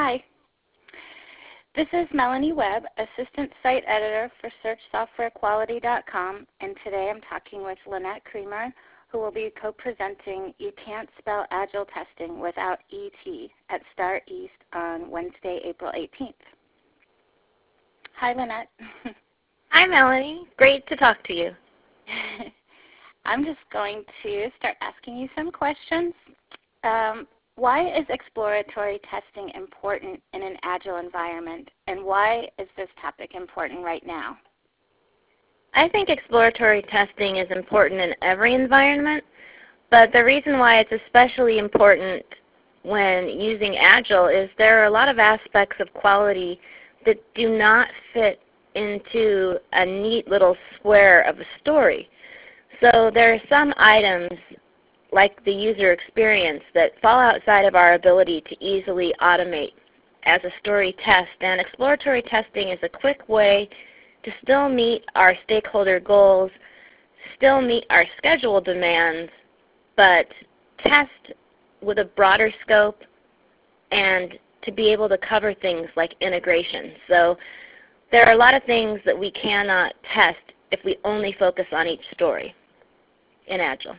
Hi. This is Melanie Webb, Assistant Site Editor for SearchSoftwareQuality.com, and today I'm talking with Lynette Creamer, who will be co-presenting You Can't Spell Agile Testing Without ET at Star East on Wednesday, April 18th. Hi, Lynette. Hi, Melanie. Great to talk to you. I'm just going to start asking you some questions. Why is exploratory testing important in an Agile environment, and why is this topic important right now? I think exploratory testing is important in every environment, but the reason why it's especially important when using Agile is there are a lot of aspects of quality that do not fit into a neat little square of a story. So there are some items like the user experience that fall outside of our ability to easily automate as a story test, and exploratory testing is a quick way to still meet our stakeholder goals, still meet our schedule demands, but test with a broader scope and to be able to cover things like integration. So there are a lot of things that we cannot test if we only focus on each story in Agile.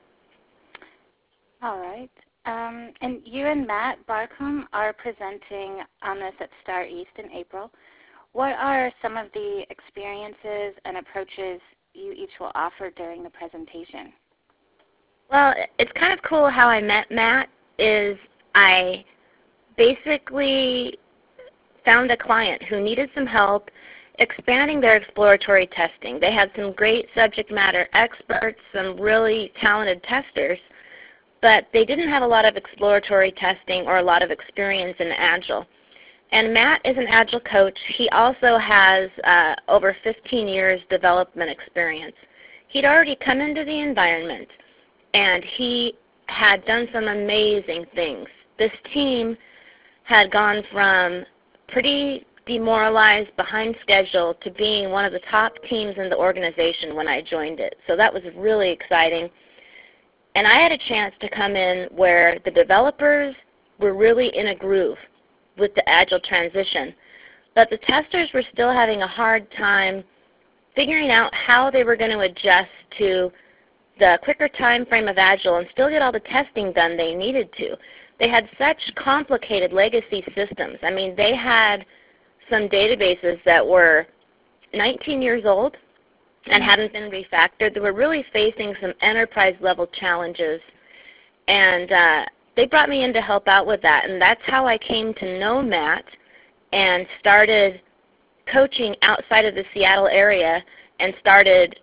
All right. And you and Matt Barcombe are presenting on this at Star East in April. What are some of the experiences and approaches you each will offer during the presentation? Well, it's kind of cool how I met Matt is I basically found a client who needed some help expanding their exploratory testing. They had some great subject matter experts, some really talented testers, but they didn't have a lot of exploratory testing or a lot of experience in Agile. And Matt is an Agile coach. He also has over 15 years development experience. He'd already come into the environment, and he had done some amazing things. This team had gone from pretty demoralized, behind schedule, to being one of the top teams in the organization when I joined it. So that was really exciting. And I had a chance to come in where the developers were really in a groove with the Agile transition, but the testers were still having a hard time figuring out how they were going to adjust to the quicker time frame of Agile and still get all the testing done they needed to. They had such complicated legacy systems. I mean, they had some databases that were 19 years old and hadn't been refactored. They were really facing some enterprise-level challenges, and they brought me in to help out with that, and that's how I came to know Matt and started coaching outside of the Seattle area and started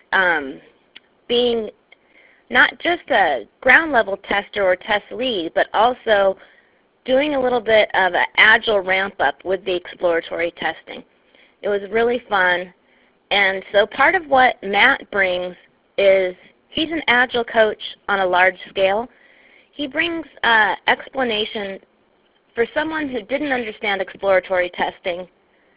being not just a ground-level tester or test lead, but also doing a little bit of an Agile ramp-up with the exploratory testing. It was really fun. And so part of what Matt brings is he's an Agile coach on a large scale. He brings explanation for someone who didn't understand exploratory testing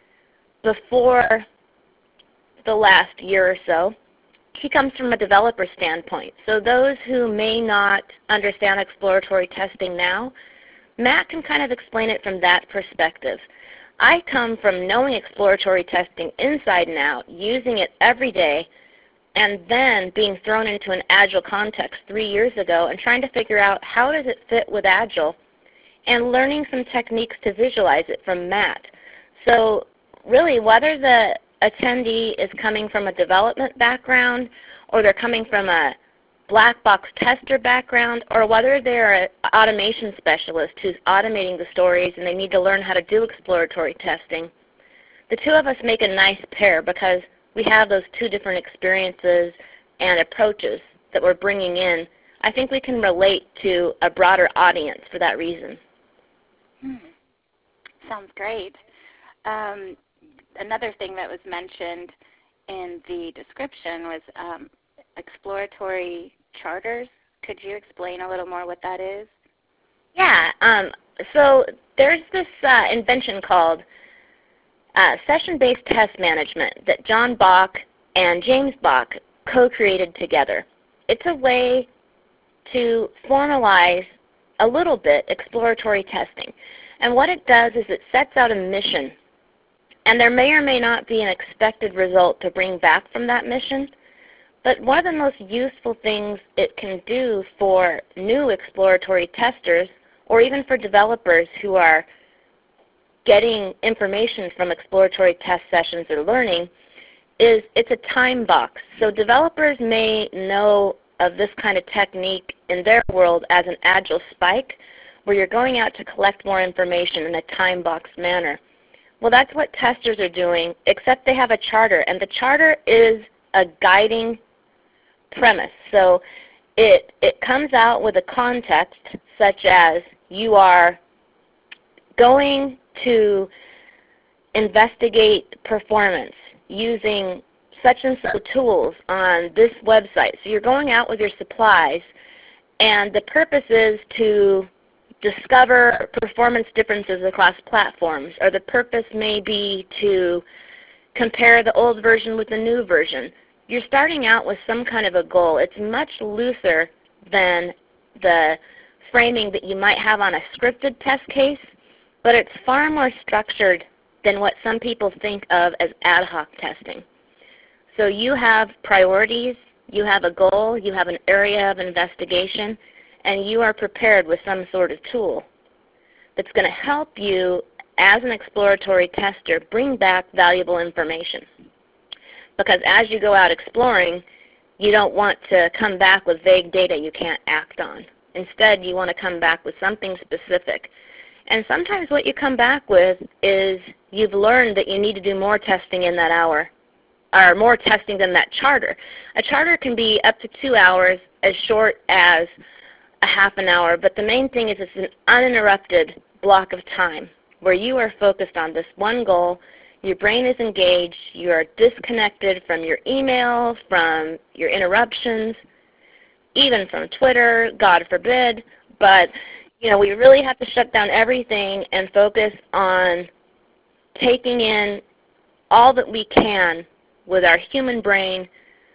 before the last year or so. He comes from a developer standpoint. So those who may not understand exploratory testing now, Matt can kind of explain it from that perspective. I come from knowing exploratory testing inside and out, using it every day, and then being thrown into an Agile context 3 years ago and trying to figure out how does it fit with Agile and learning some techniques to visualize it from Matt. So really, whether the attendee is coming from a development background or they're coming from a black box tester background, or whether they're an automation specialist who's automating the stories and they need to learn how to do exploratory testing, the two of us make a nice pair because we have those two different experiences and approaches that we're bringing in. I think we can relate to a broader audience for that reason. Sounds great. Another thing that was mentioned in the description was exploratory charters. Could you explain a little more what that is? Yeah. So there's this invention called session-based test management that John Bach and James Bach co-created together. It's a way to formalize a little bit exploratory testing. And what it does is it sets out a mission. And there may or may not be an expected result to bring back from that mission. But one of the most useful things it can do for new exploratory testers, or even for developers who are getting information from exploratory test sessions or learning, is it's a time box. So developers may know of this kind of technique in their world as an agile spike, where you're going out to collect more information in a time box manner. Well, that's what testers are doing, except they have a charter, and the charter is a guiding premise. So it comes out with a context, such as you are going to investigate performance using such and such tools on this website. So you're going out with your supplies, and the purpose is to discover performance differences across platforms, or the purpose may be to compare the old version with the new version. You're starting out with some kind of a goal. It's much looser than the framing that you might have on a scripted test case, but it's far more structured than what some people think of as ad hoc testing. So you have priorities, you have a goal, you have an area of investigation, and you are prepared with some sort of tool that's going to help you as an exploratory tester bring back valuable information. Because as you go out exploring, you don't want to come back with vague data you can't act on. Instead, you want to come back with something specific. And sometimes what you come back with is you've learned that you need to do more testing in that hour, or more testing than that charter. A charter can be up to 2 hours, as short as a half an hour, but the main thing is it's an uninterrupted block of time where you are focused on this one goal. Your brain is engaged. You are disconnected from your email, from your interruptions, even from Twitter, God forbid. But we really have to shut down everything and focus on taking in all that we can with our human brain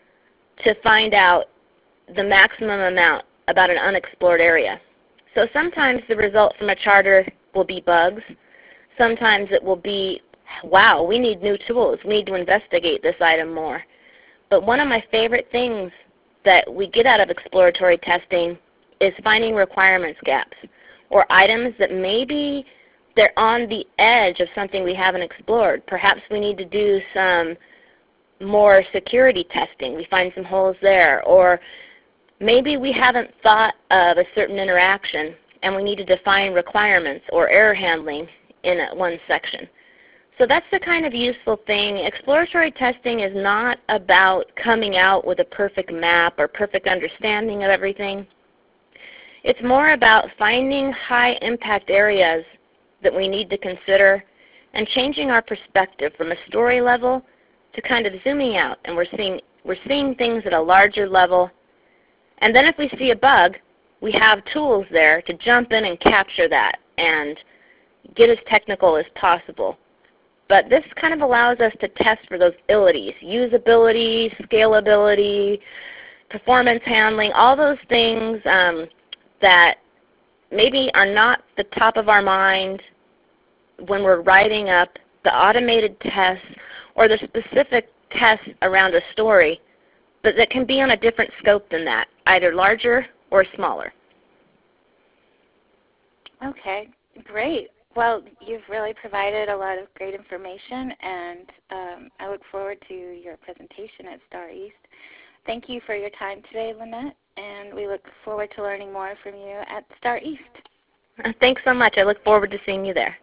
to find out the maximum amount about an unexplored area. So sometimes the result from a charter will be bugs. Sometimes it will be, wow, we need new tools. We need to investigate this item more. But one of my favorite things that we get out of exploratory testing is finding requirements gaps, or items that maybe they're on the edge of something we haven't explored. Perhaps we need to do some more security testing. We find some holes there. Or maybe we haven't thought of a certain interaction and we need to define requirements or error handling in one section. So that's the kind of useful thing. Exploratory testing is not about coming out with a perfect map or perfect understanding of everything. It's more about finding high impact areas that we need to consider and changing our perspective from a story level to kind of zooming out, and we're seeing things at a larger level. And then if we see a bug, we have tools there to jump in and capture that and get as technical as possible. But this kind of allows us to test for those abilities, usability, scalability, performance handling, all those things that maybe are not the top of our mind when we're writing up the automated tests or the specific tests around a story, but that can be on a different scope than that, either larger or smaller. Okay, great. Well, you've really provided a lot of great information, and I look forward to your presentation at Star East. Thank you for your time today, Lynette, and we look forward to learning more from you at Star East. Thanks so much. I look forward to seeing you there.